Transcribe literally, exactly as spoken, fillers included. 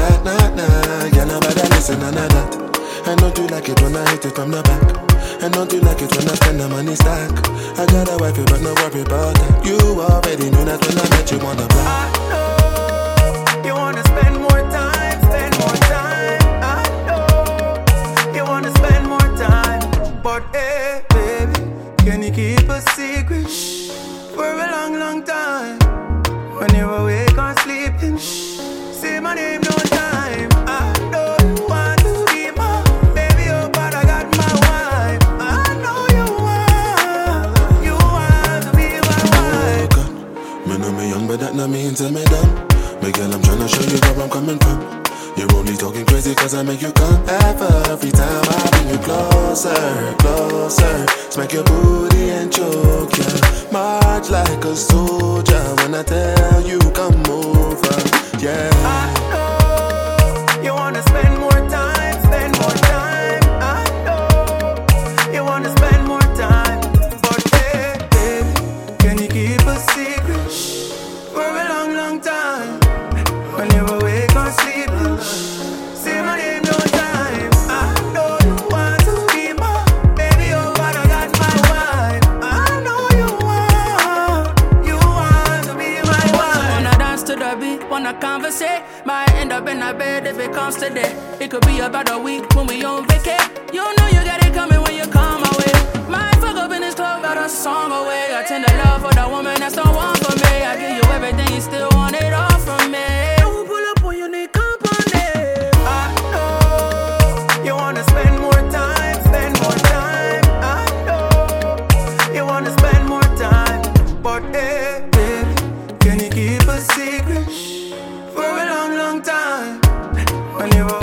that, nah, nah. Girl, nobody listen, none of that. And don't you like it when I hit it from the back? And don't you like it when I spend the money stack? I got a wife, but no worry about that. You already knew that when I met you on the block. I know you wanna spend more time, spend more time. I know you wanna spend more time. But hey, baby, can you keep a secret for a long, long time? When you're awake or sleeping, say my name no time. I know you want to be my baby, oh, but I got my wife. I know you want, you want to be my wife. Oh God, me know me young, but that not mean tell me dumb. Me girl, I'm tryna show you where I'm coming from. You're only talking crazy cause I make you come. Every time I bring you closer, closer, smack your booty and choke ya. March like a soldier when I tell you come over, yeah. I know you wanna spend more time, spend more time. I know you wanna spend more time. But hey, baby, can you keep a secret for a long, long time? When you're awake or sleeping, say my name no time. I know you want to be my baby, oh, but I got my wife. I know you want, you want to be my wife. Wanna dance to the beat, wanna conversate. Might end up in a bed if it comes to that. It could be about a week when we on vacay. You know you got it coming when you come my way. Might fuck up in this club, got a song away. I tend to love for the woman that's the one for me. I give you everything, you still want it all from me. Don't pull up when you need company. I know you wanna spend more time, spend more time. I know you wanna spend more time. But hey, baby, can you keep a secret for a long, long time? When you